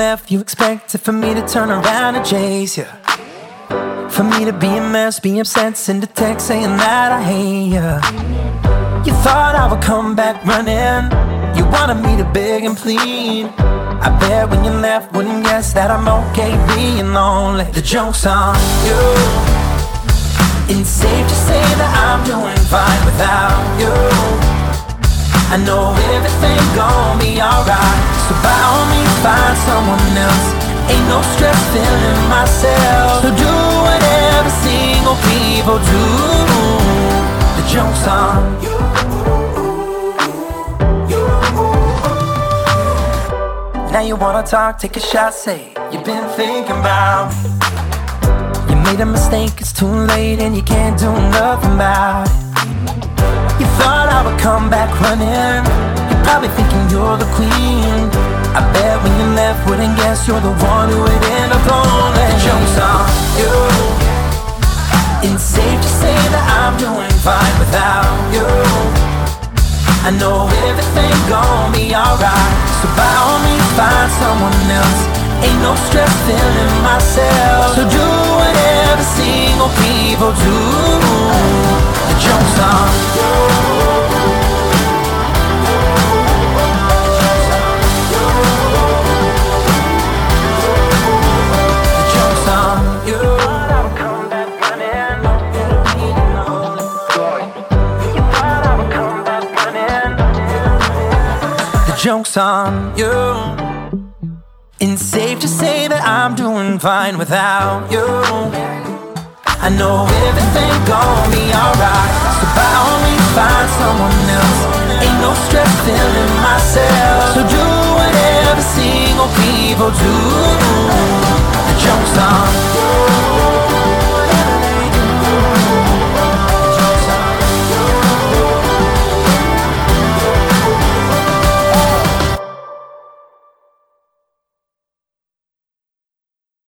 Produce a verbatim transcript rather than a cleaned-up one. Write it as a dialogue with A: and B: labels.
A: left, you expected for me to turn around and chase you. For me to be a mess, be upset, send a text saying that I hate you. You thought I would come back running. You wanted me to beg and plead. I bet when you left, wouldn't guess that I'm okay being lonely. The joke's on you. It's safe to say that I'm doing fine without you. I know everything gon' be alright, so by all means find someone else. Ain't no stress feeling myself, so do whatever single people do. The joke's on you. Now you wanna talk, take a shot, say you've been thinking about me. You made a mistake, it's too late and you can't do nothing about it. You thought I would come back running. You're probably thinking you're the queen. I bet when you left, wouldn't guess you're the one who would end up lonely. The joke's on you. It's safe to say that I'm doing fine without you. I know everything gon' be alright, so by all means find someone else. Ain't no stress feeling myself, so do whatever single people do. The joke's on you. The joke's on you. The joke's on you. It's safe to say that I'm doing fine without you. I know everything gon' be alright, so by all means find someone else. Ain't no stress feeling myself, so do whatever single people do.